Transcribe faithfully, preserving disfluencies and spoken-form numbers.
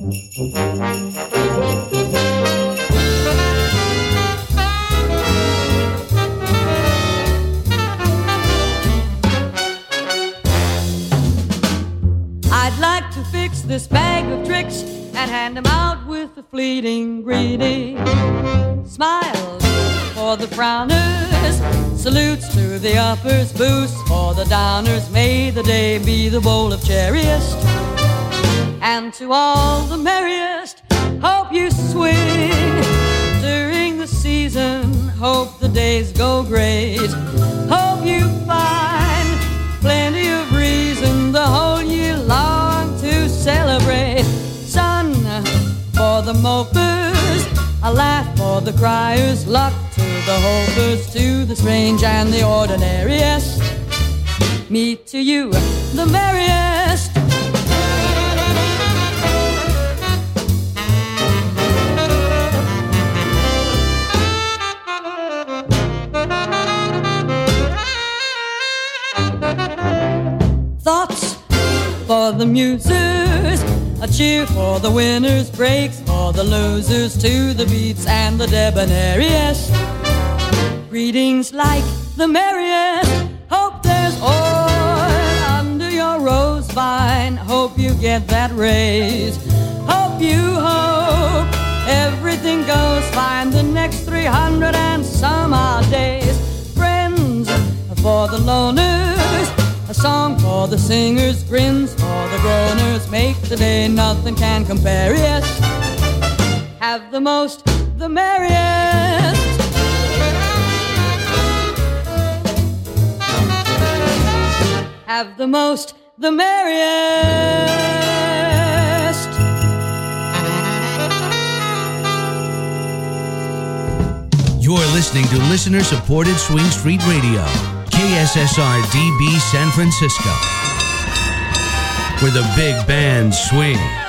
I'd like to fix this bag of tricks and hand them out with a fleeting greeting. Smiles for the frowners, salutes to the uppers, boosts for the downers. May the day be the bowl of cherriest, and to all the merriest, hope you swing during the season. Hope the days go great. Hope you find plenty of reason the whole year long to celebrate. Sun for the mopers, a laugh for the criers, luck to the hopers, to the strange and the ordinariest. Me to you, the merriest. Thoughts for the musers, a cheer for the winners, breaks for the losers, to the beats and the debonairiest. Greetings like the merriest. Hope there's oil under your rose vine. Hope you get that raise. Hope you hope everything goes fine the next three hundred and some odd days. Friends for the loners, a song for the singers, grins for the groaners. Make the day nothing can compare, yes. Have the most, the merriest. Have the most, the merriest. You're listening to listener-supported Swing Street Radio, K S S R D B San Francisco, where the big bands swing.